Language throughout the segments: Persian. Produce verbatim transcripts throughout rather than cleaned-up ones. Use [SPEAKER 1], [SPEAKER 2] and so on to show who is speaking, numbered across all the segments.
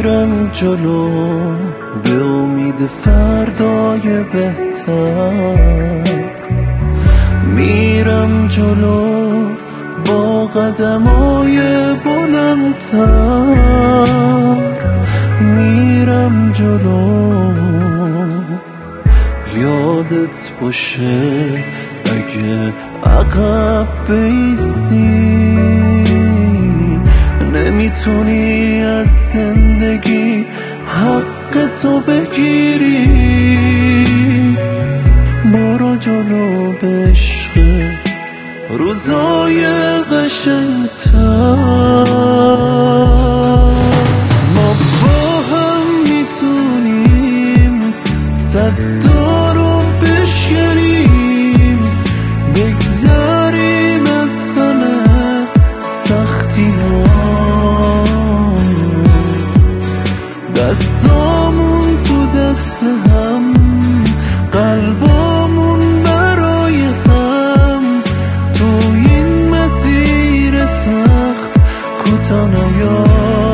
[SPEAKER 1] میرم جلو به امید فردای بهتر، میرم جلو با قدمای بلندتر، میرم جلو یادت باشه اگه عقب بیستی نمیتونی از زندگی حق تو بگیری. برو جلو به عشق روزای قشنگتر، ما با هم میتونیم صد تا رو بشکنیم، بگذاریم از همه سختی ها، دستامون تو دست هم، قلبامون برای هم، تو این مسیر سخت کوتاه نیا.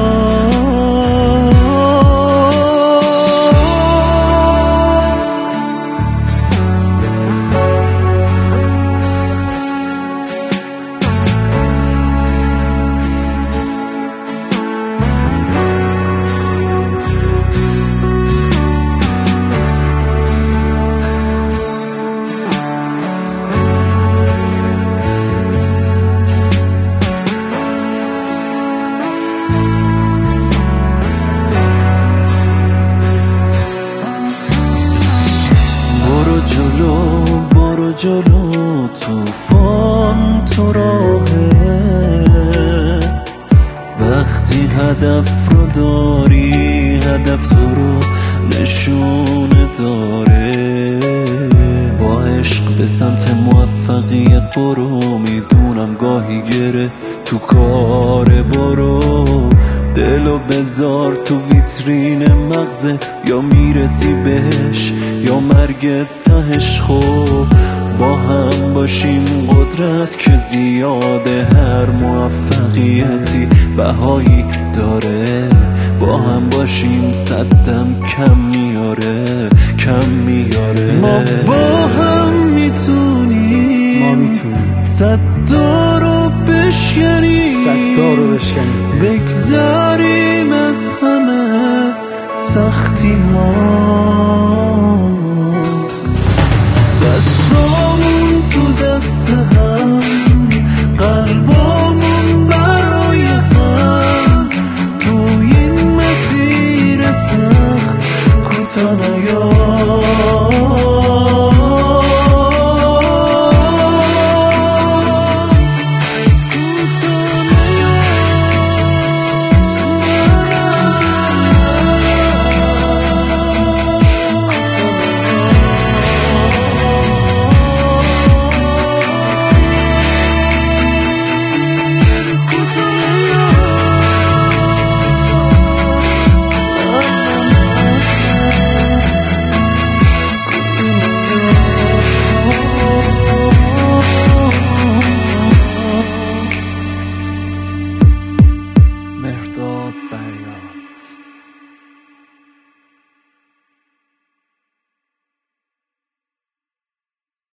[SPEAKER 1] جلو برو جلو طوفان تو راهه، وقتی هدف رو داری هدف تو رو نشونه داره. با عشق به سمت موفقیت برو، میدونم گاهی گره تو کار برو، دلو بذار تو ویترین مغزه، یا میرسی بهش یا مرگ تهش. خب با هم باشیم قدرت که زیاده، هر موفقیتی بهایی داره. با هم باشیم صدم کم میاره کم میاره. ما با هم میتونیم
[SPEAKER 2] ما میتونیم
[SPEAKER 1] صد تا رو بشکنیم،
[SPEAKER 2] صد تا رو بشکنیم،
[SPEAKER 1] بگذاریم از همه سختی ها،